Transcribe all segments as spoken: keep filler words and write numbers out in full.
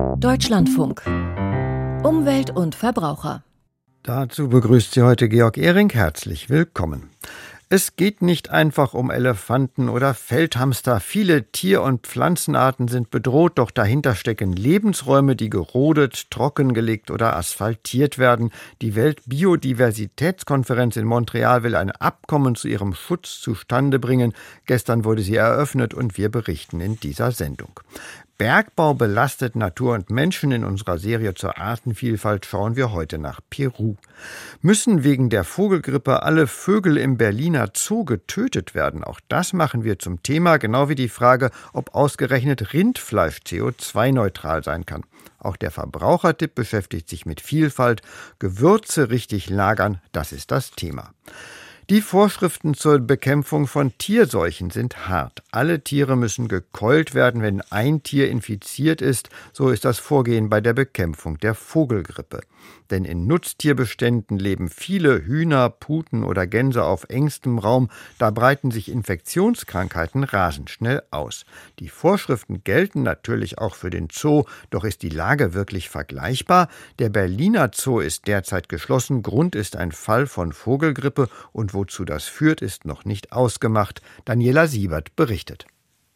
Deutschlandfunk. Umwelt und Verbraucher. Dazu begrüßt Sie heute Georg Ehring. Herzlich willkommen. Es geht nicht einfach um Elefanten oder Feldhamster. Viele Tier- und Pflanzenarten sind bedroht, doch dahinter stecken Lebensräume, die gerodet, trockengelegt oder asphaltiert werden. Die Weltbiodiversitätskonferenz in Montreal will ein Abkommen zu ihrem Schutz zustande bringen. Gestern wurde sie eröffnet und wir berichten in dieser Sendung. Bergbau belastet Natur und Menschen. In unserer Serie zur Artenvielfalt schauen wir heute nach Peru. Müssen wegen der Vogelgrippe alle Vögel im Berliner Zoo getötet werden? Auch das machen wir zum Thema, genau wie die Frage, ob ausgerechnet Rindfleisch C O zwei neutral sein kann. Auch der Verbrauchertipp beschäftigt sich mit Vielfalt. Gewürze richtig lagern, das ist das Thema. Die Vorschriften zur Bekämpfung von Tierseuchen sind hart. Alle Tiere müssen gekeult werden, wenn ein Tier infiziert ist. So ist das Vorgehen bei der Bekämpfung der Vogelgrippe. Denn in Nutztierbeständen leben viele Hühner, Puten oder Gänse auf engstem Raum. Da breiten sich Infektionskrankheiten rasend schnell aus. Die Vorschriften gelten natürlich auch für den Zoo. Doch ist die Lage wirklich vergleichbar? Der Berliner Zoo ist derzeit geschlossen. Grund ist ein Fall von Vogelgrippe und wozu das führt, ist noch nicht ausgemacht. Daniela Siebert berichtet.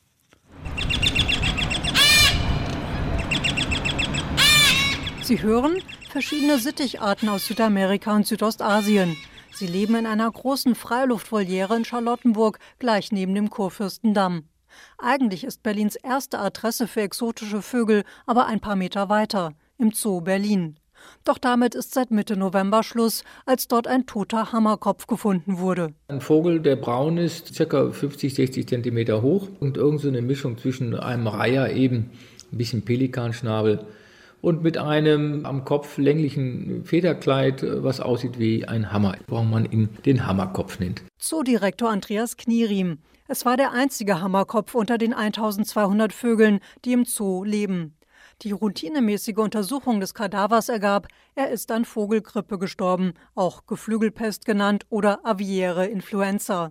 Sie hören verschiedene Sitticharten aus Südamerika und Südostasien. Sie leben in einer großen Freiluftvoliere in Charlottenburg, gleich neben dem Kurfürstendamm. Eigentlich ist Berlins erste Adresse für exotische Vögel aber ein paar Meter weiter, im Zoo Berlin. Doch damit ist seit Mitte November Schluss, als dort ein toter Hammerkopf gefunden wurde. Ein Vogel, der braun ist, ca. fünfzig, sechzig Zentimeter hoch und irgend so eine Mischung zwischen einem Reiher, eben ein bisschen Pelikanschnabel, und mit einem am Kopf länglichen Federkleid, was aussieht wie ein Hammer, warum man ihn den Hammerkopf nennt. Zoodirektor Andreas Knieriem. Es war der einzige Hammerkopf unter den eintausendzweihundert Vögeln, die im Zoo leben. Die routinemäßige Untersuchung des Kadavers ergab, er ist an Vogelgrippe gestorben, auch Geflügelpest genannt oder aviäre Influenza.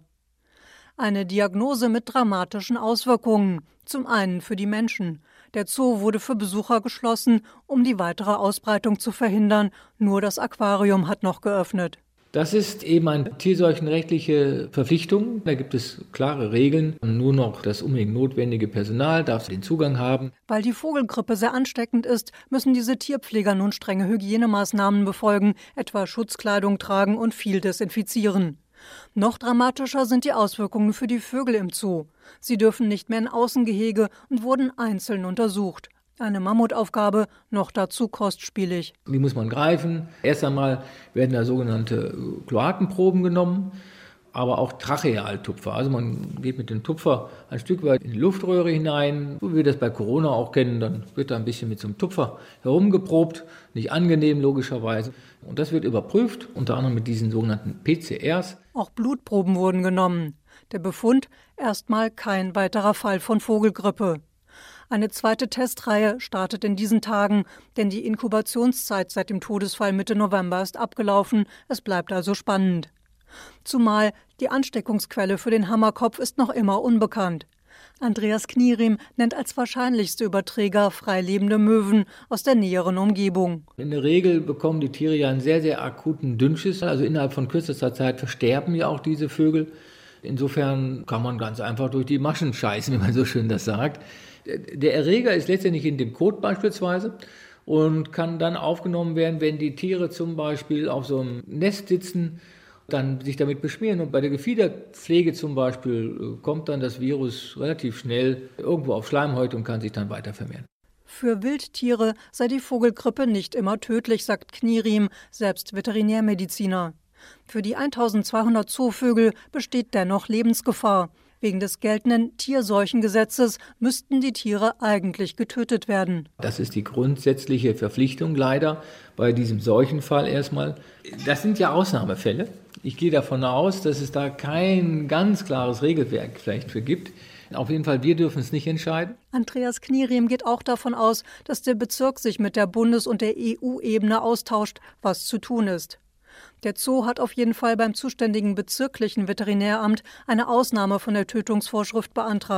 Eine Diagnose mit dramatischen Auswirkungen, zum einen für die Menschen. Der Zoo wurde für Besucher geschlossen, um die weitere Ausbreitung zu verhindern. Nur das Aquarium hat noch geöffnet. Das ist eben eine tierseuchenrechtliche Verpflichtung. Da gibt es klare Regeln. Nur noch das unbedingt notwendige Personal darf den Zugang haben. Weil die Vogelgrippe sehr ansteckend ist, müssen diese Tierpfleger nun strenge Hygienemaßnahmen befolgen, etwa Schutzkleidung tragen und viel desinfizieren. Noch dramatischer sind die Auswirkungen für die Vögel im Zoo. Sie dürfen nicht mehr in Außengehege und wurden einzeln untersucht. Eine Mammutaufgabe, noch dazu kostspielig. Die muss man greifen. Erst einmal werden da sogenannte Kloakenproben genommen, aber auch Trachealtupfer. Also man geht mit dem Tupfer ein Stück weit in die Luftröhre hinein, so wie wir das bei Corona auch kennen. Dann wird da ein bisschen mit so einem Tupfer herumgeprobt, nicht angenehm logischerweise. Und das wird überprüft, unter anderem mit diesen sogenannten P C Rs. Auch Blutproben wurden genommen. Der Befund, erstmal kein weiterer Fall von Vogelgrippe. Eine zweite Testreihe startet in diesen Tagen, denn die Inkubationszeit seit dem Todesfall Mitte November ist abgelaufen. Es bleibt also spannend. Zumal die Ansteckungsquelle für den Hammerkopf ist noch immer unbekannt. Andreas Knieriem nennt als wahrscheinlichste Überträger freilebende Möwen aus der näheren Umgebung. In der Regel bekommen die Tiere ja einen sehr, sehr akuten Dünnschiss. Also innerhalb von kürzester Zeit versterben ja auch diese Vögel. Insofern kann man ganz einfach durch die Maschen scheißen, wie man so schön das sagt. Der Erreger ist letztendlich in dem Kot beispielsweise und kann dann aufgenommen werden, wenn die Tiere zum Beispiel auf so einem Nest sitzen, dann sich damit beschmieren. Und bei der Gefiederpflege zum Beispiel kommt dann das Virus relativ schnell irgendwo auf Schleimhäute und kann sich dann weiter vermehren. Für Wildtiere sei die Vogelgrippe nicht immer tödlich, sagt Knieriem, selbst Veterinärmediziner. Für die eintausendzweihundert Zoovögel besteht dennoch Lebensgefahr. Wegen des geltenden Tierseuchengesetzes müssten die Tiere eigentlich getötet werden. Das ist die grundsätzliche Verpflichtung leider bei diesem Seuchenfall erstmal. Das sind ja Ausnahmefälle. Ich gehe davon aus, dass es da kein ganz klares Regelwerk vielleicht für gibt. Auf jeden Fall, wir dürfen es nicht entscheiden. Andreas Knieriem geht auch davon aus, dass der Bezirk sich mit der Bundes- und der E U-Ebene austauscht, was zu tun ist. Der Zoo hat auf jeden Fall beim zuständigen bezirklichen Veterinäramt eine Ausnahme von der Tötungsvorschrift beantragt.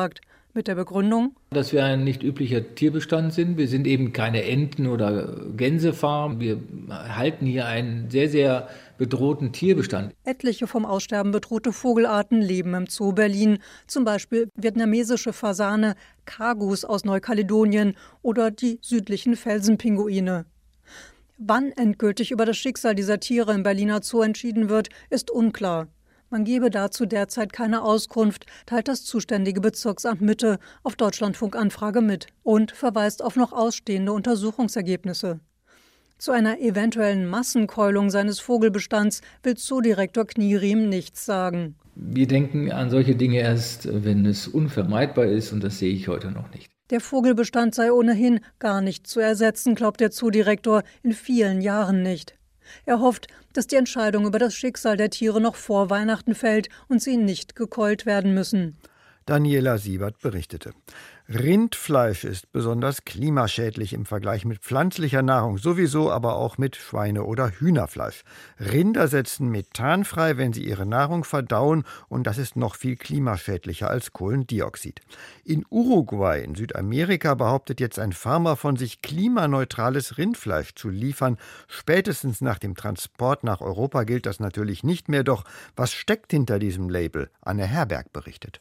Mit der Begründung, dass wir ein nicht üblicher Tierbestand sind. Wir sind eben keine Enten- oder Gänsefarm. Wir halten hier einen sehr, sehr bedrohten Tierbestand. Etliche vom Aussterben bedrohte Vogelarten leben im Zoo Berlin. Zum Beispiel vietnamesische Fasane, Kagus aus Neukaledonien oder die südlichen Felsenpinguine. Wann endgültig über das Schicksal dieser Tiere im Berliner Zoo entschieden wird, ist unklar. Man gebe dazu derzeit keine Auskunft, teilt das zuständige Bezirksamt Mitte auf Deutschlandfunk-Anfrage mit und verweist auf noch ausstehende Untersuchungsergebnisse. Zu einer eventuellen Massenkeulung seines Vogelbestands will Zoodirektor Knieriem nichts sagen. Wir denken an solche Dinge erst, wenn es unvermeidbar ist, und das sehe ich heute noch nicht. Der Vogelbestand sei ohnehin gar nicht zu ersetzen, glaubt der Zoodirektor, in vielen Jahren nicht. Er hofft, dass die Entscheidung über das Schicksal der Tiere noch vor Weihnachten fällt und sie nicht gekeult werden müssen. Daniela Siebert berichtete. Rindfleisch ist besonders klimaschädlich im Vergleich mit pflanzlicher Nahrung, sowieso aber auch mit Schweine- oder Hühnerfleisch. Rinder setzen Methan frei, wenn sie ihre Nahrung verdauen, und das ist noch viel klimaschädlicher als Kohlendioxid. In Uruguay in Südamerika behauptet jetzt ein Farmer von sich, klimaneutrales Rindfleisch zu liefern. Spätestens nach dem Transport nach Europa gilt das natürlich nicht mehr, doch was steckt hinter diesem Label? Anne Herberg berichtet.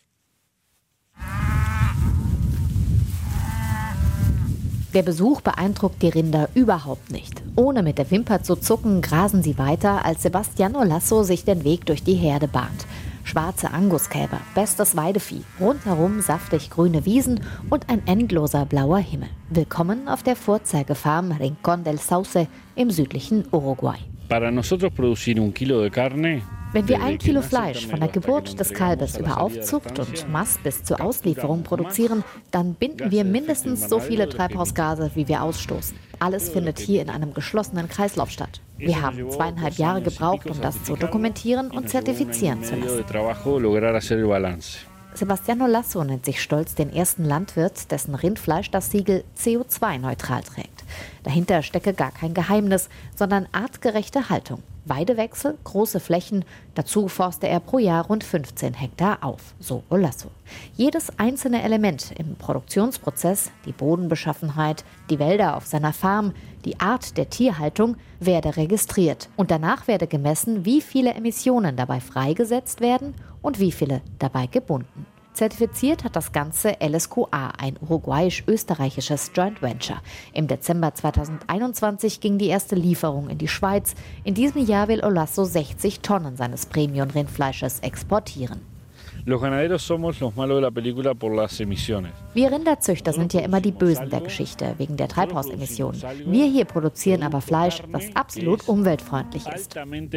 Der Besuch beeindruckt die Rinder überhaupt nicht. Ohne mit der Wimper zu zucken, grasen sie weiter, als Sebastiano Lasso sich den Weg durch die Herde bahnt. Schwarze Anguskälber, bestes Weidevieh, rundherum saftig grüne Wiesen und ein endloser blauer Himmel. Willkommen auf der Vorzeigefarm Rincón del Sauce im südlichen Uruguay. Para nosotros producir un kilo de carne. Wenn wir ein Kilo Fleisch von der Geburt des Kalbes über Aufzucht und Mast bis zur Auslieferung produzieren, dann binden wir mindestens so viele Treibhausgase, wie wir ausstoßen. Alles findet hier in einem geschlossenen Kreislauf statt. Wir haben zweieinhalb Jahre gebraucht, um das zu dokumentieren und zertifizieren zu lassen. Sebastiano Lasso nennt sich stolz den ersten Landwirt, dessen Rindfleisch das Siegel C O zwei neutral trägt. Dahinter stecke gar kein Geheimnis, sondern artgerechte Haltung. Weidewechsel, große Flächen, dazu forste er pro Jahr rund fünfzehn Hektar auf, so Olasso. Jedes einzelne Element im Produktionsprozess, die Bodenbeschaffenheit, die Wälder auf seiner Farm, die Art der Tierhaltung, werde registriert. Und danach werde gemessen, wie viele Emissionen dabei freigesetzt werden und wie viele dabei gebunden. Zertifiziert hat das Ganze L S Q A, ein uruguayisch-österreichisches Joint Venture. Im Dezember zweitausendeinundzwanzig ging die erste Lieferung in die Schweiz. In diesem Jahr will Olasso sechzig Tonnen seines Premium-Rindfleisches exportieren. Los ganaderos somos los malos de la película por las emisiones. Wir Rinderzüchter sind ja immer die Bösen der Geschichte, wegen der Treibhausemissionen. Wir hier produzieren aber Fleisch, das absolut umweltfreundlich ist.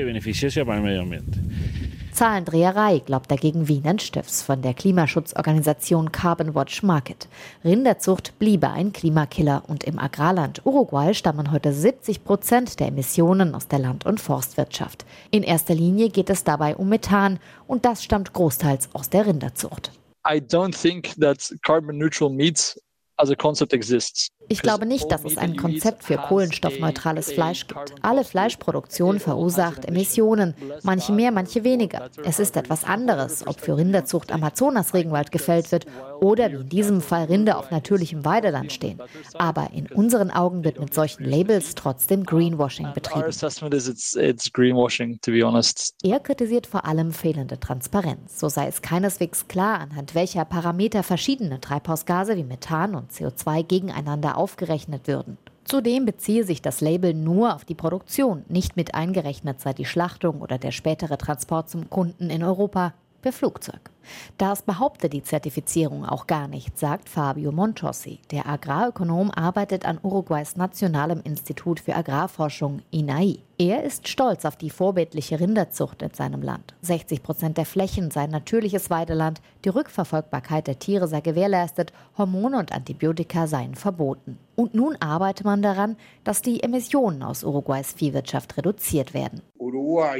Zahlendreherei, glaubt dagegen Wiener Stifts von der Klimaschutzorganisation Carbon Watch Market. Rinderzucht bliebe ein Klimakiller und im Agrarland Uruguay stammen heute siebzig Prozent der Emissionen aus der Land- und Forstwirtschaft. In erster Linie geht es dabei um Methan und das stammt großteils aus der Rinderzucht. I don't think that carbon neutral meat as a concept exists. Ich glaube nicht, dass es ein Konzept für kohlenstoffneutrales Fleisch gibt. Alle Fleischproduktion verursacht Emissionen, manche mehr, manche weniger. Es ist etwas anderes, ob für Rinderzucht Amazonas-Regenwald gefällt wird oder wie in diesem Fall Rinder auf natürlichem Weideland stehen. Aber in unseren Augen wird mit solchen Labels trotzdem Greenwashing betrieben. Er kritisiert vor allem fehlende Transparenz. So sei es keineswegs klar, anhand welcher Parameter verschiedene Treibhausgase wie Methan und C O zwei gegeneinander aufgerechnet würden. Zudem beziehe sich das Label nur auf die Produktion, nicht mit eingerechnet sei die Schlachtung oder der spätere Transport zum Kunden in Europa per Flugzeug. Das behauptet die Zertifizierung auch gar nicht, sagt Fabio Montossi. Der Agrarökonom arbeitet an Uruguays Nationalem Institut für Agrarforschung I N A I. Er ist stolz auf die vorbildliche Rinderzucht in seinem Land. sechzig Prozent der Flächen seien natürliches Weideland, die Rückverfolgbarkeit der Tiere sei gewährleistet, Hormone und Antibiotika seien verboten. Und nun arbeite man daran, dass die Emissionen aus Uruguays Viehwirtschaft reduziert werden. Uruguay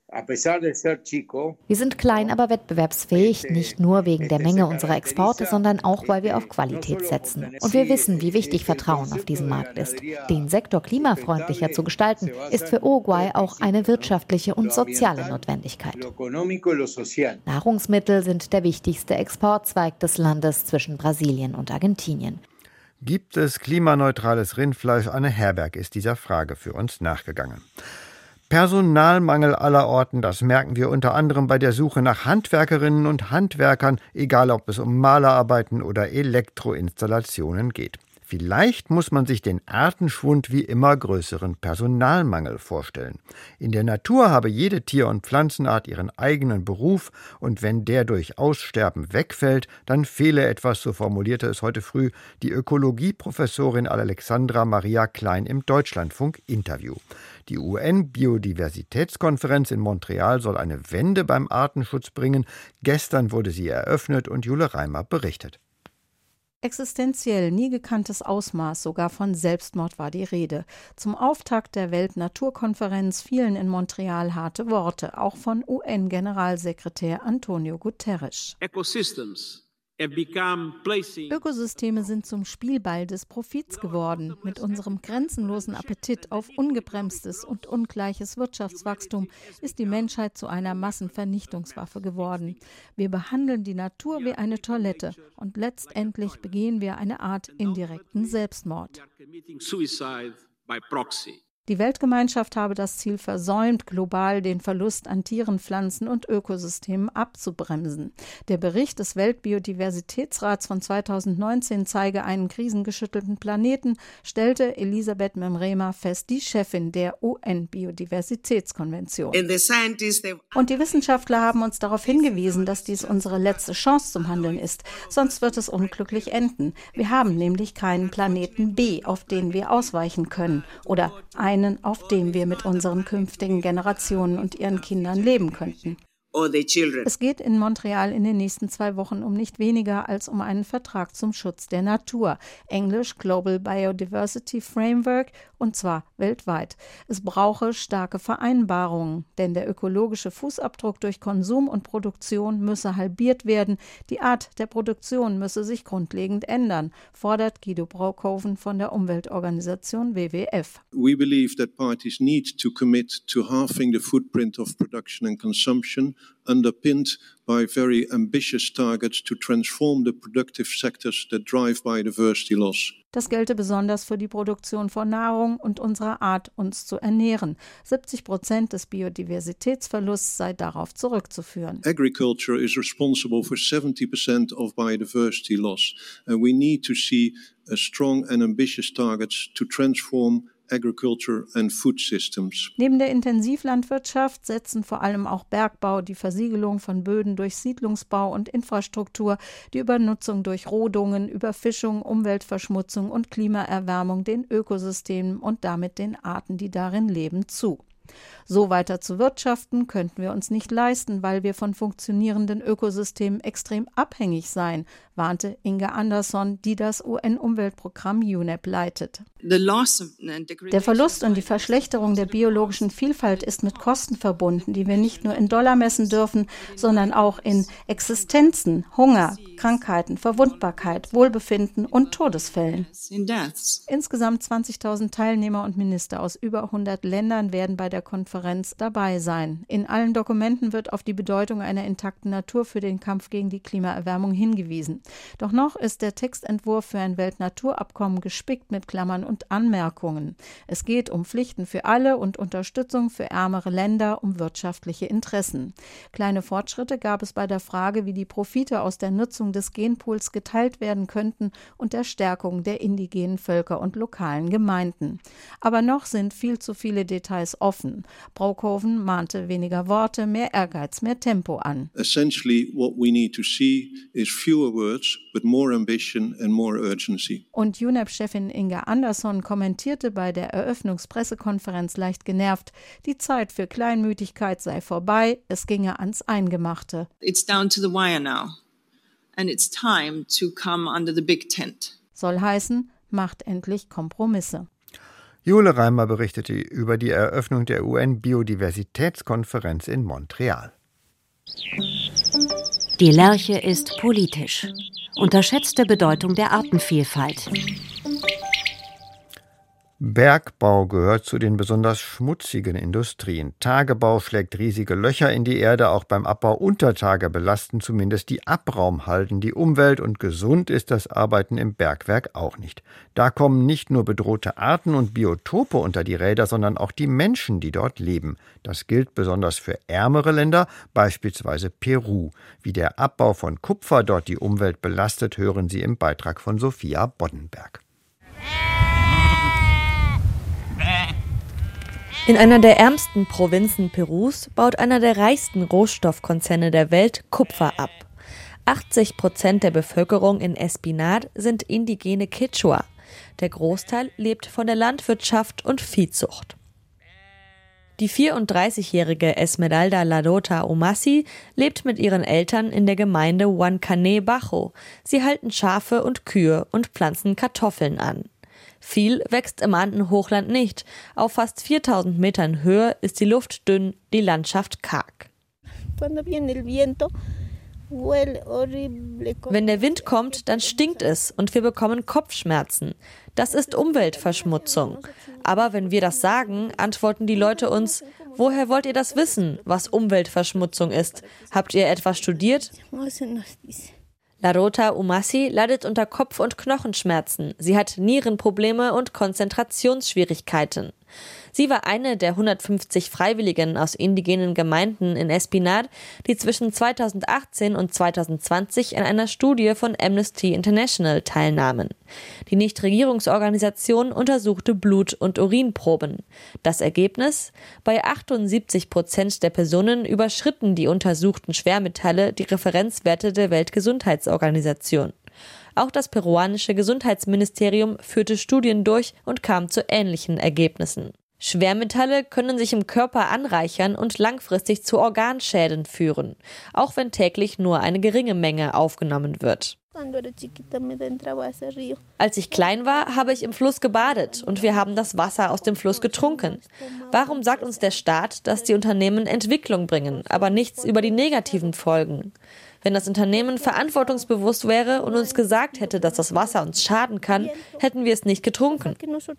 Wir sind klein, aber wettbewerbsfähig, nicht nur wegen der Menge unserer Exporte, sondern auch, weil wir auf Qualität setzen. Und wir wissen, wie wichtig Vertrauen auf diesem Markt ist. Den Sektor klimafreundlicher zu gestalten, ist für Uruguay auch eine wirtschaftliche und soziale Notwendigkeit. Nahrungsmittel sind der wichtigste Exportzweig des Landes zwischen Brasilien und Argentinien. Gibt es klimaneutrales Rindfleisch? Anne Herberg ist dieser Frage für uns nachgegangen. Personalmangel aller Orten, das merken wir unter anderem bei der Suche nach Handwerkerinnen und Handwerkern, egal ob es um Malerarbeiten oder Elektroinstallationen geht. Vielleicht muss man sich den Artenschwund wie immer größeren Personalmangel vorstellen. In der Natur habe jede Tier- und Pflanzenart ihren eigenen Beruf und wenn der durch Aussterben wegfällt, dann fehle etwas, so formulierte es heute früh die Ökologieprofessorin Alexandra Maria Klein im Deutschlandfunk-Interview. Die U N-Biodiversitätskonferenz in Montreal soll eine Wende beim Artenschutz bringen. Gestern wurde sie eröffnet und Jule Reimer berichtet. Existenziell nie gekanntes Ausmaß, sogar von Selbstmord war die Rede. Zum Auftakt der Weltnaturkonferenz fielen in Montreal harte Worte, auch von U N-Generalsekretär Antonio Guterres. Ökosysteme sind zum Spielball des Profits geworden. Mit unserem grenzenlosen Appetit auf ungebremstes und ungleiches Wirtschaftswachstum ist die Menschheit zu einer Massenvernichtungswaffe geworden. Wir behandeln die Natur wie eine Toilette und letztendlich begehen wir eine Art indirekten Selbstmord. Die Weltgemeinschaft habe das Ziel versäumt, global den Verlust an Tieren, Pflanzen und Ökosystemen abzubremsen. Der Bericht des Weltbiodiversitätsrats von zweitausendneunzehn zeige einen krisengeschüttelten Planeten, stellte Elisabeth Memrema fest, die Chefin der U N-Biodiversitätskonvention. Und die Wissenschaftler haben uns darauf hingewiesen, dass dies unsere letzte Chance zum Handeln ist. Sonst wird es unglücklich enden. Wir haben nämlich keinen Planeten B, auf den wir ausweichen können. Oder einen, auf dem wir mit unseren künftigen Generationen und ihren Kindern leben könnten. Es geht in Montreal in den nächsten zwei Wochen um nicht weniger als um einen Vertrag zum Schutz der Natur, englisch Global Biodiversity Framework, und zwar weltweit. Es brauche starke Vereinbarungen, denn der ökologische Fußabdruck durch Konsum und Produktion müsse halbiert werden, die Art der Produktion müsse sich grundlegend ändern, fordert Guido Brockhoven von der Umweltorganisation W W F. We believe that parties need to commit to halving the footprint of production and consumption, underpinned by very ambitious targets to transform the productive sectors that drive biodiversity loss. Das gelte besonders für die Produktion von Nahrung und unserer Art, uns zu ernähren. siebzig Prozent des Biodiversitätsverlusts sei darauf zurückzuführen. Agriculture is responsible for seventy percent of biodiversity loss. And we need to see a strong and ambitious targets to transform Agriculture and food systems. Neben der Intensivlandwirtschaft setzen vor allem auch Bergbau, die Versiegelung von Böden durch Siedlungsbau und Infrastruktur, die Übernutzung durch Rodungen, Überfischung, Umweltverschmutzung und Klimaerwärmung den Ökosystemen und damit den Arten, die darin leben, zu. So weiter zu wirtschaften könnten wir uns nicht leisten, weil wir von funktionierenden Ökosystemen extrem abhängig seien, warnte Inga Andersson, die das U N-Umweltprogramm U N E P leitet. Der Verlust und die Verschlechterung der biologischen Vielfalt ist mit Kosten verbunden, die wir nicht nur in Dollar messen dürfen, sondern auch in Existenzen, Hunger, Krankheiten, Verwundbarkeit, Wohlbefinden und Todesfällen. Insgesamt zwanzigtausend Teilnehmer und Minister aus über hundert Ländern werden bei der Konferenz dabei sein. In allen Dokumenten wird auf die Bedeutung einer intakten Natur für den Kampf gegen die Klimaerwärmung hingewiesen. Doch noch ist der Textentwurf für ein Weltnaturabkommen gespickt mit Klammern und Anmerkungen. Es geht um Pflichten für alle und Unterstützung für ärmere Länder, um wirtschaftliche Interessen. Kleine Fortschritte gab es bei der Frage, wie die Profite aus der Nutzung des Genpools geteilt werden könnten und der Stärkung der indigenen Völker und lokalen Gemeinden. Aber noch sind viel zu viele Details offen. Brockhoven mahnte weniger Worte, mehr Ehrgeiz, mehr Tempo an. Essentially what we need to see is fewer words, but more ambition and more urgency. Und U N E P-Chefin Inga Andersson kommentierte bei der Eröffnungspressekonferenz leicht genervt, die Zeit für Kleinmütigkeit sei vorbei, es ginge ans Eingemachte. It's down to the wire now. And it's time to come under the big tent. Soll heißen, macht endlich Kompromisse. Jule Reimer berichtete über die Eröffnung der U N-Biodiversitätskonferenz in Montreal. Die Lerche ist politisch. Unterschätzte Bedeutung der Artenvielfalt. Bergbau gehört zu den besonders schmutzigen Industrien. Tagebau schlägt riesige Löcher in die Erde, auch beim Abbau unter Tage belasten zumindest die Abraumhalden die Umwelt und gesund ist das Arbeiten im Bergwerk auch nicht. Da kommen nicht nur bedrohte Arten und Biotope unter die Räder, sondern auch die Menschen, die dort leben. Das gilt besonders für ärmere Länder, beispielsweise Peru. Wie der Abbau von Kupfer dort die Umwelt belastet, hören Sie im Beitrag von Sophia Boddenberg. In einer der ärmsten Provinzen Perus baut einer der reichsten Rohstoffkonzerne der Welt Kupfer ab. achtzig Prozent der Bevölkerung in Espinal sind indigene Quechua. Der Großteil lebt von der Landwirtschaft und Viehzucht. Die vierunddreißigjährige Esmeralda Larota Umasi lebt mit ihren Eltern in der Gemeinde Huancané Bajo. Sie halten Schafe und Kühe und pflanzen Kartoffeln an. Viel wächst im Andenhochland nicht. Auf fast viertausend Metern Höhe ist die Luft dünn, die Landschaft karg. Wenn der Wind kommt, dann stinkt es und wir bekommen Kopfschmerzen. Das ist Umweltverschmutzung. Aber wenn wir das sagen, antworten die Leute uns, woher wollt ihr das wissen, was Umweltverschmutzung ist? Habt ihr etwas studiert? Larota Umasi leidet unter Kopf- und Knochenschmerzen. Sie hat Nierenprobleme und Konzentrationsschwierigkeiten. Sie war eine der hundertfünfzig Freiwilligen aus indigenen Gemeinden in Espinal, die zwischen zweitausendachtzehn und zweitausendzwanzig an einer Studie von Amnesty International teilnahmen. Die Nichtregierungsorganisation untersuchte Blut- und Urinproben. Das Ergebnis? Bei achtundsiebzig Prozent der Personen überschritten die untersuchten Schwermetalle die Referenzwerte der Weltgesundheitsorganisation. Auch das peruanische Gesundheitsministerium führte Studien durch und kam zu ähnlichen Ergebnissen. Schwermetalle können sich im Körper anreichern und langfristig zu Organschäden führen, auch wenn täglich nur eine geringe Menge aufgenommen wird. Als ich klein war, habe ich im Fluss gebadet und wir haben das Wasser aus dem Fluss getrunken. Warum sagt uns der Staat, dass die Unternehmen Entwicklung bringen, aber nichts über die negativen Folgen? Wenn das Unternehmen verantwortungsbewusst wäre und uns gesagt hätte, dass das Wasser uns schaden kann, hätten wir es nicht getrunken.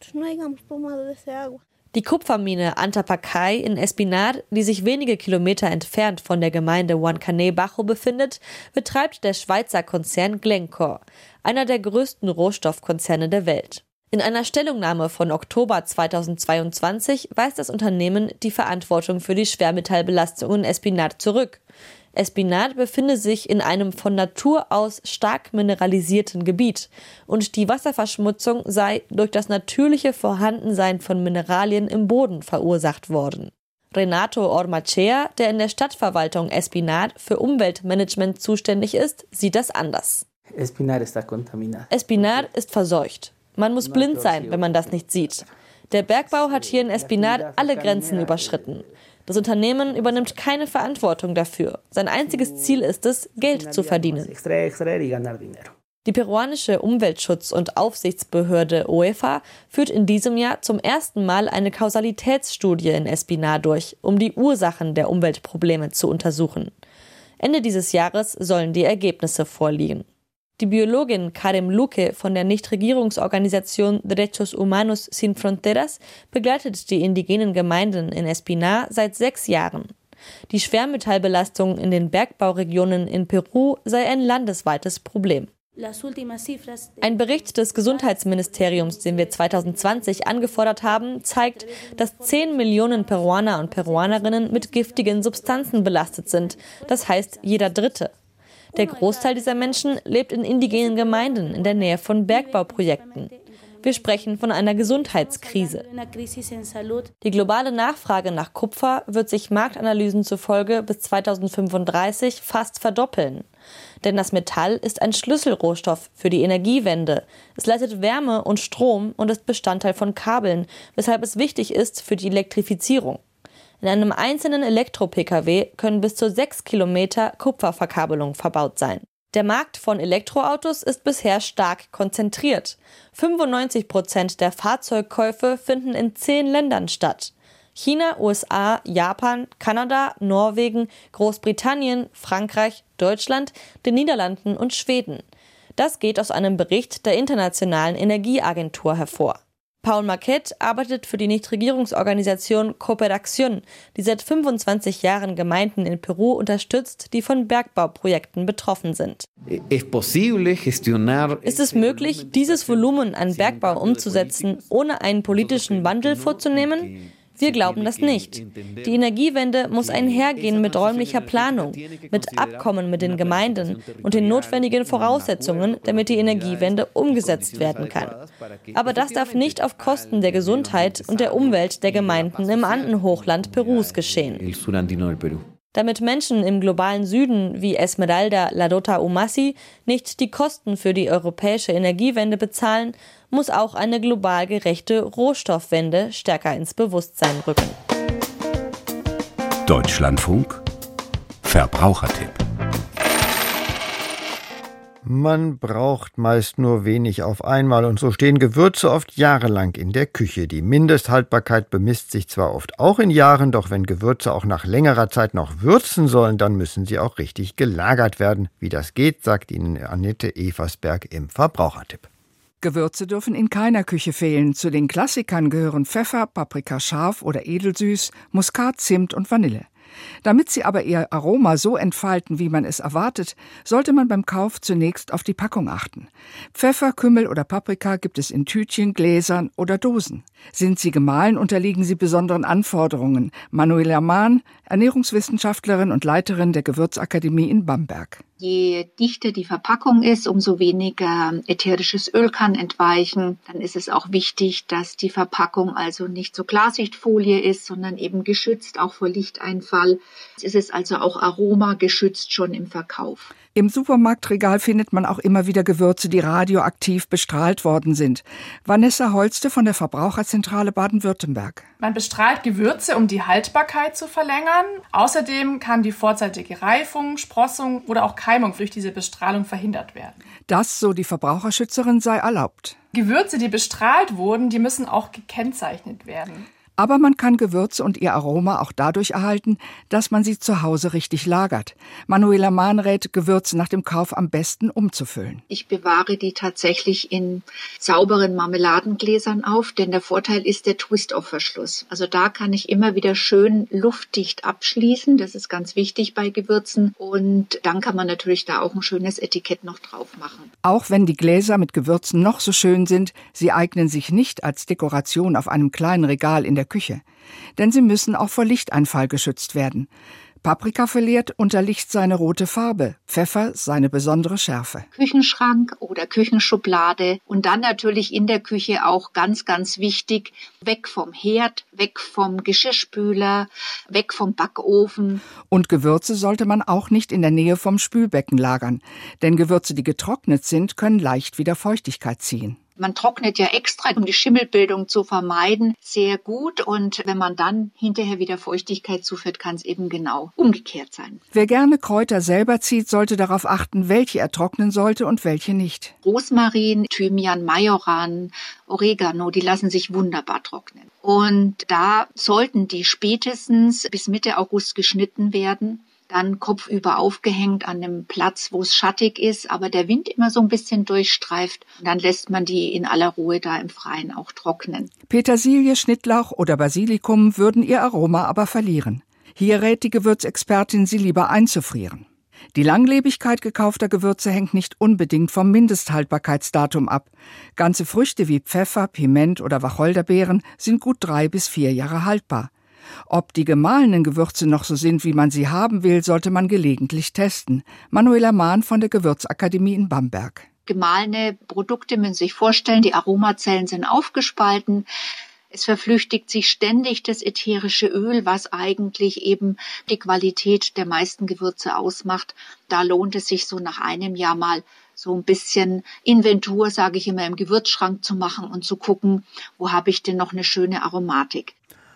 Die Kupfermine Antapacay in Espinal, die sich wenige Kilometer entfernt von der Gemeinde Huancané Bajo befindet, betreibt der Schweizer Konzern Glencore, einer der größten Rohstoffkonzerne der Welt. In einer Stellungnahme von Oktober zweitausendzweiundzwanzig weist das Unternehmen die Verantwortung für die Schwermetallbelastung in Espinal zurück. Espinal befinde sich in einem von Natur aus stark mineralisierten Gebiet und die Wasserverschmutzung sei durch das natürliche Vorhandensein von Mineralien im Boden verursacht worden. Renato Ormachea, der in der Stadtverwaltung Espinal für Umweltmanagement zuständig ist, sieht das anders. Espinal ist verseucht. Man muss blind sein, wenn man das nicht sieht. Der Bergbau hat hier in Espinal alle Grenzen überschritten. Das Unternehmen übernimmt keine Verantwortung dafür. Sein einziges Ziel ist es, Geld zu verdienen. Die peruanische Umweltschutz- und Aufsichtsbehörde O E F A führt in diesem Jahr zum ersten Mal eine Kausalitätsstudie in Espinal durch, um die Ursachen der Umweltprobleme zu untersuchen. Ende dieses Jahres sollen die Ergebnisse vorliegen. Die Biologin Karen Luque von der Nichtregierungsorganisation Derechos Humanos Sin Fronteras begleitet die indigenen Gemeinden in Espinal seit sechs Jahren. Die Schwermetallbelastung in den Bergbauregionen in Peru sei ein landesweites Problem. Ein Bericht des Gesundheitsministeriums, den wir zweitausendzwanzig angefordert haben, zeigt, dass zehn Millionen Peruaner und Peruanerinnen mit giftigen Substanzen belastet sind, das heißt jeder Dritte. Der Großteil dieser Menschen lebt in indigenen Gemeinden in der Nähe von Bergbauprojekten. Wir sprechen von einer Gesundheitskrise. Die globale Nachfrage nach Kupfer wird sich Marktanalysen zufolge bis zweitausendfünfunddreißig fast verdoppeln. Denn das Metall ist ein Schlüsselrohstoff für die Energiewende. Es leitet Wärme und Strom und ist Bestandteil von Kabeln, weshalb es wichtig ist für die Elektrifizierung. In einem einzelnen Elektro-P K W können bis zu sechs Kilometer Kupferverkabelung verbaut sein. Der Markt von Elektroautos ist bisher stark konzentriert. fünfundneunzig Prozent der Fahrzeugkäufe finden in zehn Ländern statt. China, U S A, Japan, Kanada, Norwegen, Großbritannien, Frankreich, Deutschland, den Niederlanden und Schweden. Das geht aus einem Bericht der Internationalen Energieagentur hervor. Paul Marquette arbeitet für die Nichtregierungsorganisation Cooperación, die seit fünfundzwanzig Jahren Gemeinden in Peru unterstützt, die von Bergbauprojekten betroffen sind. Ist es möglich, dieses Volumen an Bergbau umzusetzen, ohne einen politischen Wandel vorzunehmen? Wir glauben das nicht. Die Energiewende muss einhergehen mit räumlicher Planung, mit Abkommen mit den Gemeinden und den notwendigen Voraussetzungen, damit die Energiewende umgesetzt werden kann. Aber das darf nicht auf Kosten der Gesundheit und der Umwelt der Gemeinden im Andenhochland Perus geschehen. Damit Menschen im globalen Süden wie Esmeralda Ladota Umasi nicht die Kosten für die europäische Energiewende bezahlen, muss auch eine global gerechte Rohstoffwende stärker ins Bewusstsein rücken. Deutschlandfunk Verbrauchertipp. Man braucht meist nur wenig auf einmal und so stehen Gewürze oft jahrelang in der Küche. Die Mindesthaltbarkeit bemisst sich zwar oft auch in Jahren, doch wenn Gewürze auch nach längerer Zeit noch würzen sollen, dann müssen sie auch richtig gelagert werden. Wie das geht, sagt Ihnen Annette Eversberg im Verbrauchertipp. Gewürze dürfen in keiner Küche fehlen. Zu den Klassikern gehören Pfeffer, Paprika scharf oder edelsüß, Muskat, Zimt und Vanille. Damit sie aber ihr Aroma so entfalten, wie man es erwartet, sollte man beim Kauf zunächst auf die Packung achten. Pfeffer, Kümmel oder Paprika gibt es in Tütchen, Gläsern oder Dosen. Sind sie gemahlen, unterliegen sie besonderen Anforderungen. Manuela Mahn, Ernährungswissenschaftlerin und Leiterin der Gewürzakademie in Bamberg. Je dichter die Verpackung ist, umso weniger ätherisches Öl kann entweichen. Dann ist es auch wichtig, dass die Verpackung also nicht so Klarsichtfolie ist, sondern eben geschützt, auch vor Lichteinfall. Es ist also auch aromageschützt schon im Verkauf. Im Supermarktregal findet man auch immer wieder Gewürze, die radioaktiv bestrahlt worden sind. Vanessa Holste von der Verbraucherzentrale Baden-Württemberg. Man bestrahlt Gewürze, um die Haltbarkeit zu verlängern. Außerdem kann die vorzeitige Reifung, Sprossung oder auch Keimung durch diese Bestrahlung verhindert werden. Das, so die Verbraucherschützerin, sei erlaubt. Gewürze, die bestrahlt wurden, die müssen auch gekennzeichnet werden. Aber man kann Gewürze und ihr Aroma auch dadurch erhalten, dass man sie zu Hause richtig lagert. Manuela Mahn rät, Gewürze nach dem Kauf am besten umzufüllen. Ich bewahre die tatsächlich in sauberen Marmeladengläsern auf, denn der Vorteil ist der Twist-off-Verschluss. Also da kann ich immer wieder schön luftdicht abschließen. Das ist ganz wichtig bei Gewürzen. Und dann kann man natürlich da auch ein schönes Etikett noch drauf machen. Auch wenn die Gläser mit Gewürzen noch so schön sind, sie eignen sich nicht als Dekoration auf einem kleinen Regal in der Küche. Denn sie müssen auch vor Lichteinfall geschützt werden. Paprika verliert unter Licht seine rote Farbe, Pfeffer seine besondere Schärfe. Küchenschrank oder Küchenschublade und dann natürlich in der Küche auch ganz, ganz wichtig, weg vom Herd, weg vom Geschirrspüler, weg vom Backofen. Und Gewürze sollte man auch nicht in der Nähe vom Spülbecken lagern, denn Gewürze, die getrocknet sind, können leicht wieder Feuchtigkeit ziehen. Man trocknet ja extra, um die Schimmelbildung zu vermeiden, sehr gut. Und wenn man dann hinterher wieder Feuchtigkeit zuführt, kann es eben genau umgekehrt sein. Wer gerne Kräuter selber zieht, sollte darauf achten, welche er trocknen sollte und welche nicht. Rosmarin, Thymian, Majoran, Oregano, die lassen sich wunderbar trocknen. Und da sollten die spätestens bis Mitte August geschnitten werden. Dann kopfüber aufgehängt an einem Platz, wo es schattig ist, aber der Wind immer so ein bisschen durchstreift. Und dann lässt man die in aller Ruhe da im Freien auch trocknen. Petersilie, Schnittlauch oder Basilikum würden ihr Aroma aber verlieren. Hier rät die Gewürzexpertin, sie lieber einzufrieren. Die Langlebigkeit gekaufter Gewürze hängt nicht unbedingt vom Mindesthaltbarkeitsdatum ab. Ganze Früchte wie Pfeffer, Piment oder Wacholderbeeren sind gut drei bis vier Jahre haltbar. Ob die gemahlenen Gewürze noch so sind, wie man sie haben will, sollte man gelegentlich testen. Manuela Mahn von der Gewürzakademie in Bamberg. Gemahlene Produkte müssen sich vorstellen, die Aromazellen sind aufgespalten. Es verflüchtigt sich ständig das ätherische Öl, was eigentlich eben die Qualität der meisten Gewürze ausmacht. Da lohnt es sich so nach einem Jahr mal so ein bisschen Inventur, sage ich immer, im Gewürzschrank zu machen und zu gucken, wo habe ich denn noch eine schöne Aromatik.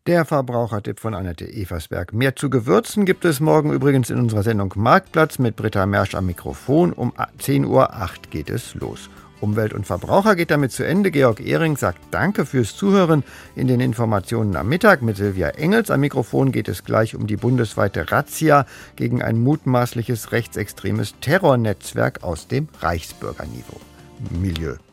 Der Verbrauchertipp von Annette Eversberg. Mehr zu Gewürzen gibt es morgen übrigens in unserer Sendung Marktplatz mit Britta Mersch am Mikrofon. Um zehn Uhr acht geht es los. Umwelt und Verbraucher geht damit zu Ende. Georg Ehring sagt Danke fürs Zuhören in den Informationen am Mittag mit Silvia Engels. Am Mikrofon geht es gleich um die bundesweite Razzia gegen ein mutmaßliches rechtsextremes Terrornetzwerk aus dem Reichsbürgerniveau. Milieu.